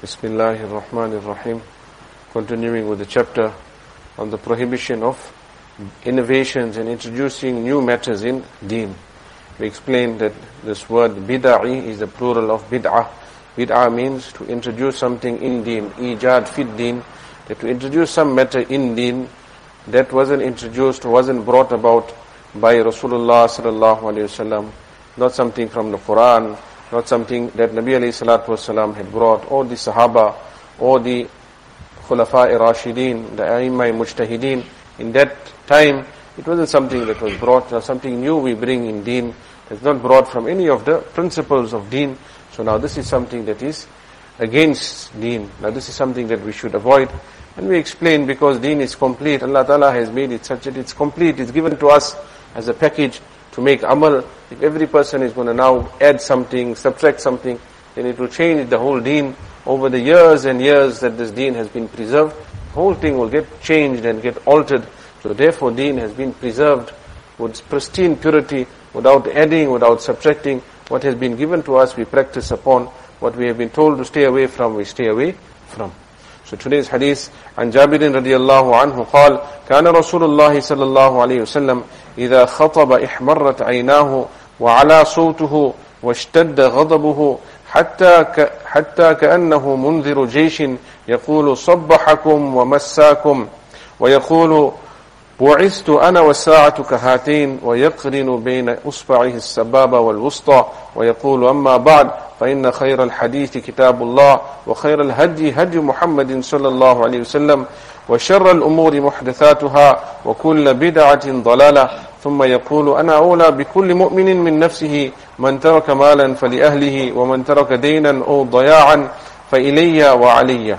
Bismillahir Rahmanir Rahim. Continuing with the chapter on the prohibition of innovations and introducing new matters in deen. We explained that this word bid'i is the plural of bid'ah. Bid'ah means to introduce something in deen. Ijad fit deen. That to introduce some matter in deen that wasn't introduced, wasn't brought about by Rasulullah sallallahu alaihi wasallam. Not something from the Quran, not something that Nabi alayhi salatu wasalam had brought, or the Sahaba, or the Khulafa Rashideen, the A'imma Mujtahideen. In that time, it wasn't something that was brought, or something new we bring in deen. It's not brought from any of the principles of deen. So now this is something that is against deen. Now this is something that we should avoid. And we explain because deen is complete. Allah Ta'ala has made it such that it's complete. It's given to us as a package to make amal. If every person is going to now add something, subtract something, then it will change the whole deen. Over the years and years that this deen has been preserved, the whole thing will get changed and get altered. So therefore deen has been preserved with pristine purity, without adding, without subtracting. What has been given to us, we practice upon. What we have been told to stay away from, we stay away from. So today's hadith, عن جابر رضي الله عنه قال كان رسول الله صلى الله عليه وسلم إذا خطب احمرت عيناه وعلى صوته واشتد غضبه حتى كأنه منذر جيش يقول صبحكم ومساكم ويقول بعثت أنا والساعة كهاتين ويقرن بين أصبعه السبابة والوسطى ويقول أما بعد فإن خير الحديث كتاب الله وخير الهدي هدي محمد صلى الله عليه وسلم وشر الأمور محدثاتها وكل بدعة ضلالة ثم يقول أنا أولى بكل مؤمن من نفسه من ترك مالا فلأهله ومن ترك دينا أو ضياعا فإلي وعلي.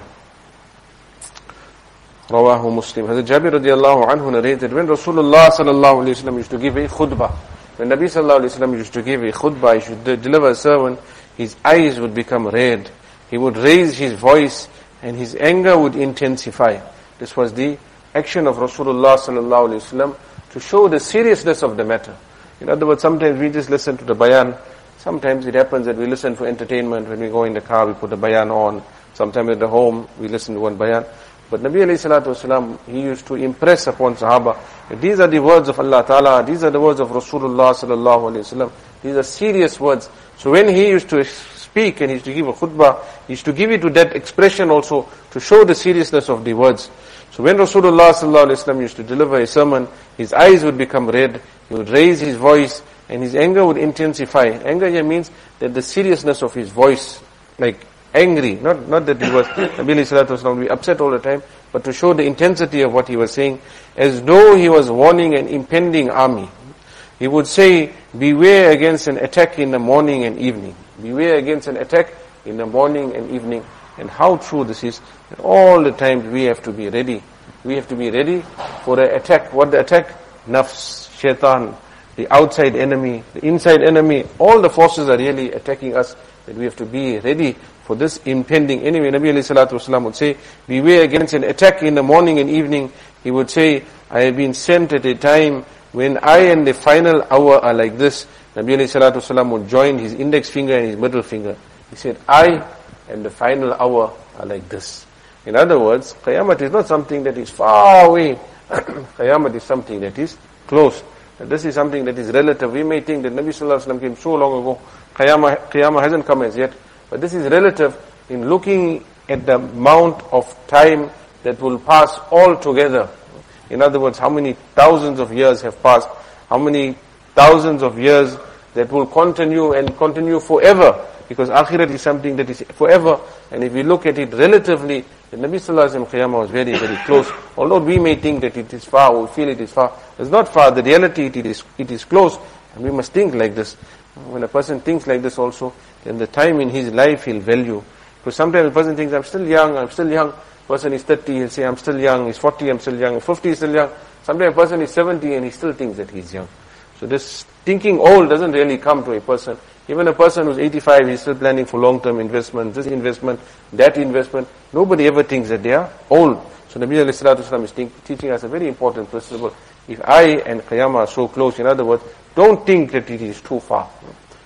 Rawahu Muslim. Hazrat Jabir radiallahu anhu narrated, when Rasulullah sallallahu alayhi wa sallam used to give a khutbah, when Nabi sallallahu alayhi wa sallam used to give a khutbah, he should deliver a sermon, his eyes would become red. He would raise his voice and his anger would intensify. This was the action of Rasulullah sallallahu alayhi wa sallam to show the seriousness of the matter. In other words, sometimes we just listen to the bayan. Sometimes it happens that we listen for entertainment. When we go in the car, we put the bayan on. Sometimes at the home, we listen to one bayan. But Nabi alayhi salatu wasalam, he used to impress upon Sahaba that these are the words of Allah Ta'ala, these are the words of Rasulullah sallallahu alayhi wasallam, these are serious words. So when he used to speak and he used to give a khutbah, he used to give it to that expression also to show the seriousness of the words. So when Rasulullah sallallahu alayhi wasallam used to deliver a sermon, his eyes would become red, he would raise his voice and his anger would intensify. Anger here means that the seriousness of his voice, like angry, not that he was, Nabi alayhi salatu wasalam would be upset all the time, but to show the intensity of what he was saying, as though he was warning an impending army. He would say, beware against an attack in the morning and evening. Beware against an attack in the morning and evening. And how true this is, that all the time we have to be ready. We have to be ready for an attack. What the attack? Nafs, shaitan, the outside enemy, the inside enemy, all the forces are really attacking us, that we have to be ready for this impending. Anyway, Nabi alayhi salatu wasalam would say, beware against an attack in the morning and evening. He would say, I have been sent at a time when I and the final hour are like this. Nabi alayhi salatu wasalam would join his index finger and his middle finger. He said, I and the final hour are like this. In other words, Qiyamah is not something that is far away. Qiyamah is something that is close. This is something that is relative. We may think that Nabi sallallahu alayhi wasallam came so long ago. Qiyamah hasn't come as yet. But this is relative in looking at the amount of time that will pass all together. In other words, how many thousands of years have passed, how many thousands of years that will continue and continue forever. Because akhirat is something that is forever. And if we look at it relatively, the Nabi sallallahu alayhi wa sallam Qiyamah was very, very close. Although we may think that it is far, or we feel it is far, it's not far. The reality, it is close. And we must think like this. When a person thinks like this also, then the time in his life he'll value. Because sometimes a person thinks, I'm still young. Person is 30, he'll say, I'm still young. He's 40, I'm still young. 50, he's still young. Sometimes a person is 70 and he still thinks that he's young. So this thinking old doesn't really come to a person. Even a person who's 85, he's still planning for long-term investment, this investment, that investment. Nobody ever thinks that they are old. So Nabi alayhi salatu wasalam is teaching us a very important principle. If I and Qiyamah are so close, in other words, don't think that it is too far.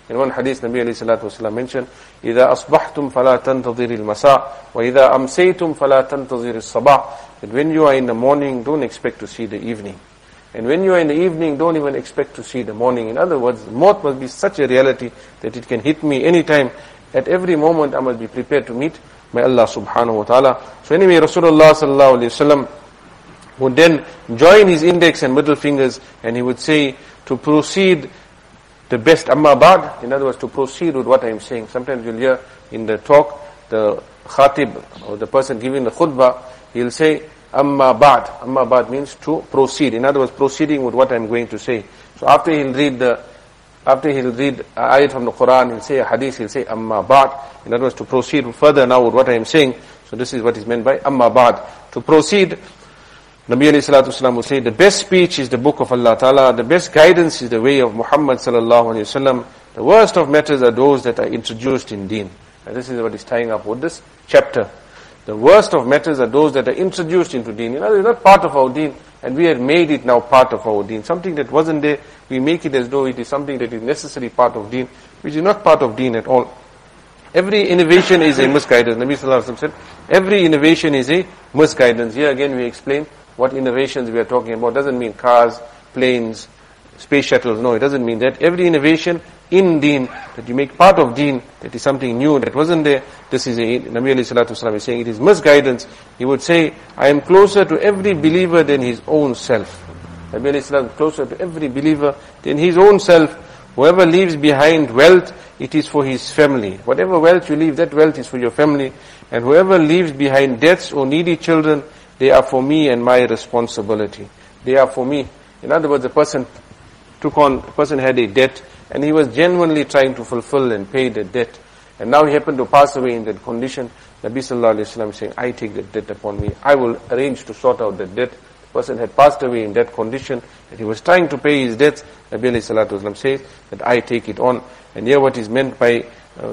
In one hadith, Nabi alayhi salatu wasalam mentioned, إِذَا أَصْبَحْتُمْ فَلَا تَنْتَظِرِ الْمَسَاءِ وَإِذَا أَمْسَيْتُمْ فَلَا تَنْتَظِرِ الصَّبَاحِ. That when you are in the morning, don't expect to see the evening. And when you are in the evening, don't even expect to see the morning. In other words, the maut must be such a reality that it can hit me anytime. At every moment, I must be prepared to meet my Allah subhanahu wa ta'ala. So anyway, Rasulullah sallallahu alayhi wa sallam would then join his index and middle fingers, and he would say to proceed the best amma ba'd. In other words, to proceed with what I am saying. Sometimes you'll hear in the talk, the khatib, or the person giving the khutbah, he'll say, amma ba'd. Amma ba'd means to proceed. In other words, proceeding with what I'm going to say. So after he'll read ayat from the Quran, he'll say a hadith, he'll say amma ba'd. In other words, to proceed further now with what I am saying. So this is what is meant by amma ba'd. To proceed, Nabi alayhi salatu wasalam will say, the best speech is the book of Allah Ta'ala, the best guidance is the way of Muhammad sallallahu alayhi wasallam, the worst of matters are those that are introduced in deen. And this is what is tying up with this chapter. The worst of matters are those that are introduced into deen. You know, it's not part of our deen, and we have made it now part of our deen. Something that wasn't there, we make it as though it is something that is necessary part of deen, which is not part of deen at all. Every innovation is a misguidance. Nabi sallallahu alaihi wasallam said, every innovation is a misguidance. Here again we explain what innovations we are talking about. Doesn't mean cars, planes, space shuttles. No, it doesn't mean that. Every innovation in deen, that you make part of deen, that is something new that wasn't there. This is Nabi alayhi salatu wasalam is saying it is misguidance. He would say, I am closer to every believer than his own self. Nabi alayhi salam is closer to every believer than his own self. Whoever leaves behind wealth, it is for his family. Whatever wealth you leave, that wealth is for your family. And whoever leaves behind debts or needy children, they are for me and my responsibility. They are for me. In other words, a person had a debt, and he was genuinely trying to fulfill and pay the debt. And now he happened to pass away in that condition. Nabi sallallahu alayhi wa sallam is saying, I take that debt upon me. I will arrange to sort out that debt. The person had passed away in that condition, that he was trying to pay his debts. Nabi alayhi salatu wasalam says that I take it on. And here what is meant by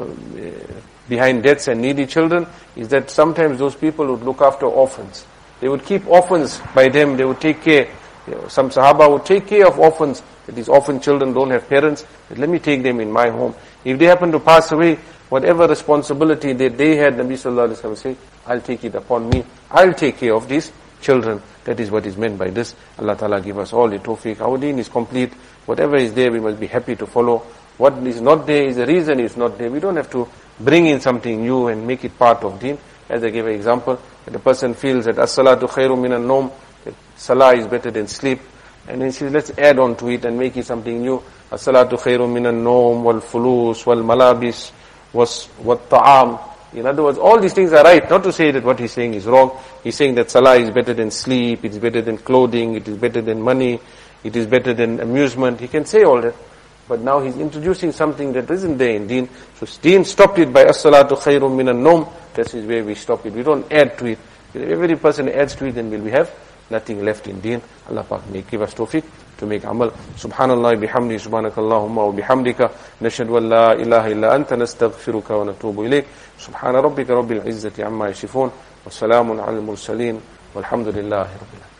behind debts and needy children is that sometimes those people would look after orphans. They would keep orphans by them. They would take care. Some Sahaba would take care of orphans. That these orphan children don't have parents. But let me take them in my home. If they happen to pass away, whatever responsibility that they had, Nabi sallallahu alaihi wasallam say, I'll take it upon me. I'll take care of these children. That is what is meant by this. Allah Ta'ala give us all the tawfiq. Our deen is complete. Whatever is there, we must be happy to follow. What is not there is the reason it's not there. We don't have to bring in something new and make it part of deen. As I gave an example, that a person feels that as-salatu khairum minan nawm, that salah is better than sleep, and then he says, let's add on to it and make it something new. As-salatu khairum minan nawm, wal fulus, wal malabis, wat ta'am. In other words, all these things are right. Not to say that what he's saying is wrong. He's saying that salah is better than sleep, it's better than clothing, it is better than money, it is better than amusement. He can say all that. But now he's introducing something that isn't there in deen. So deen stopped it by as-salatu khairum minan nawm. That is where we stop it. We don't add to it. If every person adds to it, then we have nothing left in deen. Allah Pak may give us tawfiq to make amal. Subhanallah bihamdi, subhanakallahumma wa bihamdika, nashhadu an la ilaha illa anta, nastaghfiruka wa natubu ilayk. Subhana rabbika rabbil izzati amma yasifun, wa salamun ala al-mursaleen, walhamdulillahi rabbil alamin.